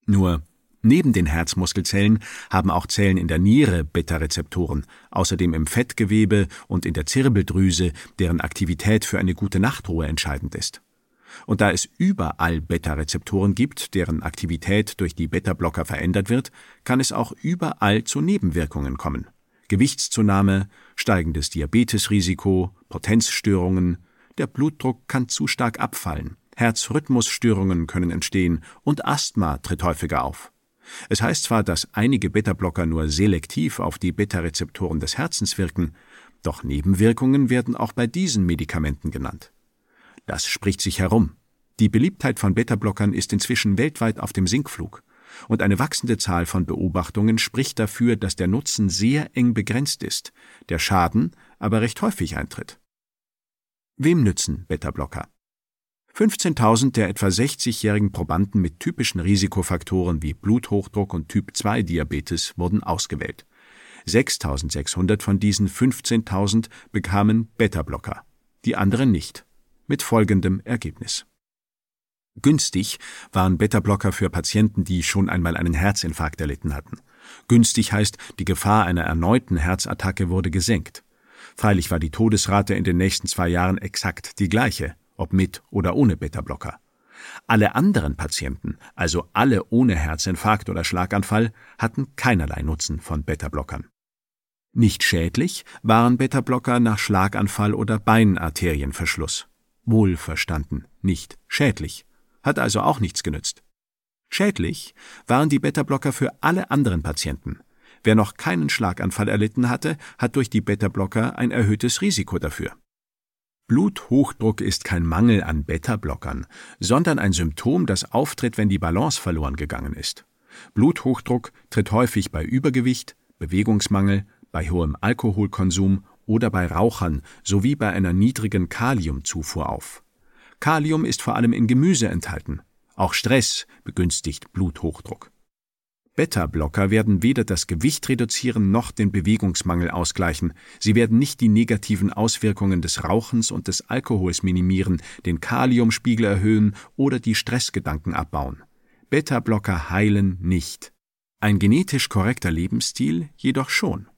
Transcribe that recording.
Nur neben den Herzmuskelzellen haben auch Zellen in der Niere Beta-Rezeptoren, außerdem im Fettgewebe und in der Zirbeldrüse, deren Aktivität für eine gute Nachtruhe entscheidend ist. Und da es überall Beta-Rezeptoren gibt, deren Aktivität durch die Beta-Blocker verändert wird, kann es auch überall zu Nebenwirkungen kommen. Gewichtszunahme, steigendes Diabetesrisiko, Potenzstörungen, der Blutdruck kann zu stark abfallen, Herzrhythmusstörungen können entstehen und Asthma tritt häufiger auf. Es heißt zwar, dass einige Beta-Blocker nur selektiv auf die Beta-Rezeptoren des Herzens wirken, doch Nebenwirkungen werden auch bei diesen Medikamenten genannt. Das spricht sich herum. Die Beliebtheit von Beta-Blockern ist inzwischen weltweit auf dem Sinkflug. Und eine wachsende Zahl von Beobachtungen spricht dafür, dass der Nutzen sehr eng begrenzt ist, der Schaden aber recht häufig eintritt. Wem nützen Beta-Blocker? 15.000 der etwa 60-jährigen Probanden mit typischen Risikofaktoren wie Bluthochdruck und Typ-2-Diabetes wurden ausgewählt. 6.600 von diesen 15.000 bekamen Beta-Blocker, die anderen nicht. Mit folgendem Ergebnis. Günstig waren Beta-Blocker für Patienten, die schon einmal einen Herzinfarkt erlitten hatten. Günstig heißt, die Gefahr einer erneuten Herzattacke wurde gesenkt. Freilich war die Todesrate in den nächsten 2 Jahren exakt die gleiche, ob mit oder ohne Beta-Blocker. Alle anderen Patienten, also alle ohne Herzinfarkt oder Schlaganfall, hatten keinerlei Nutzen von Beta-Blockern. Nicht schädlich waren Beta-Blocker nach Schlaganfall oder Beinarterienverschluss. Wohlverstanden, nicht schädlich. Hat also auch nichts genützt. Schädlich waren die Beta-Blocker für alle anderen Patienten. Wer noch keinen Schlaganfall erlitten hatte, hat durch die Beta-Blocker ein erhöhtes Risiko dafür. Bluthochdruck ist kein Mangel an Beta-Blockern, sondern ein Symptom, das auftritt, wenn die Balance verloren gegangen ist. Bluthochdruck tritt häufig bei Übergewicht, Bewegungsmangel, bei hohem Alkoholkonsum oder bei Rauchern sowie bei einer niedrigen Kaliumzufuhr auf. Kalium ist vor allem in Gemüse enthalten. Auch Stress begünstigt Bluthochdruck. Beta-Blocker werden weder das Gewicht reduzieren noch den Bewegungsmangel ausgleichen. Sie werden nicht die negativen Auswirkungen des Rauchens und des Alkohols minimieren, den Kaliumspiegel erhöhen oder die Stressgedanken abbauen. Beta-Blocker heilen nicht. Ein genetisch korrekter Lebensstil jedoch schon.